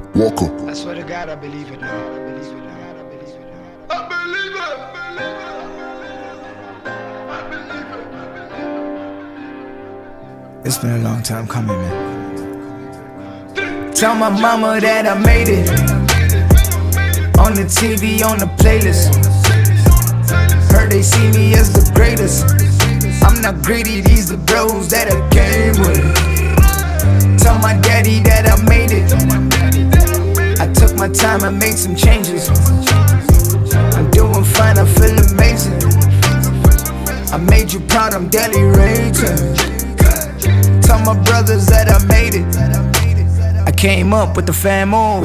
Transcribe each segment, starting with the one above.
Walker. I swear to God, I believe it now. I believe it now. I believe it now. I believe it. I believe it. It's been a long time coming, man. Tell my mama that I made it. On the TV, on the playlist. Heard they see me as the greatest. I'm not greedy, these the bros that I came with. Tell my daddy that I made it. I took my time and made some changes. I'm doing fine, I feel amazing. I made you proud, I'm daily rated. Tell my brothers that I made it. I came up with the famo,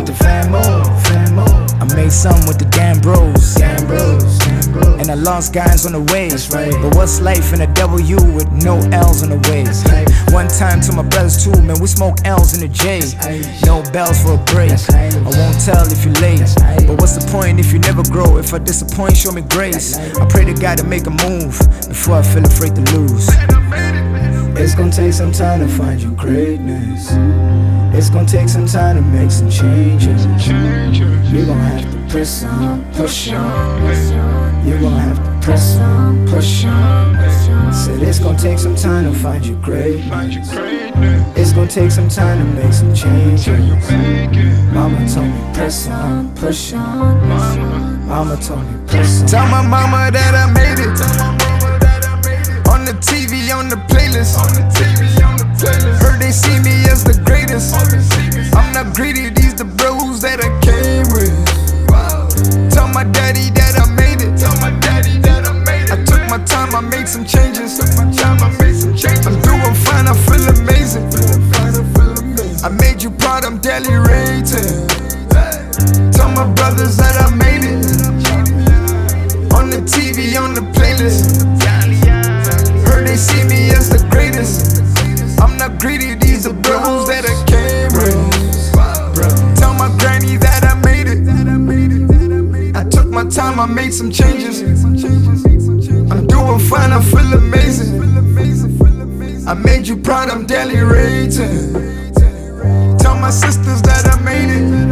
I made some with the damn bros, and I lost guys on the way. But what's life in a W with no L's on the way? One time to my brothers too, man, we smoke L's in the J. No bells for a break. I won't tell if you're late, but what's the point if you never grow? If I disappoint, show me grace. I pray to God to make a move before I feel afraid to lose. It's gonna take some time to find your greatness. It's gonna take some time to make some changes. You're gonna have to press on, push on. You're gonna have to press on, push on. Said it's gonna take some time to find your greatness. It's gonna take some time to make some changes. Mama told me press on, push on. Mama told me press on. Tell my mama that I made it. On the TV, on the playlist. Heard they see me as the greatest. I'm not greedy, these the bros that I came with. Tell my daddy that I made it. I took my time, I made some changes. I'm doing fine, I feel amazing. I made you proud, I'm daily rated. Tell my brothers that I made it. On the TV, on the playlist. Heard they see me as the greatest. I'm not greedy, these the bros that I came with. Tell my granny that I made it. I took my time, I made some changes. I'm doing fine, I feel amazing. I made you proud, I'm daily rated. Tell my sisters that I made it.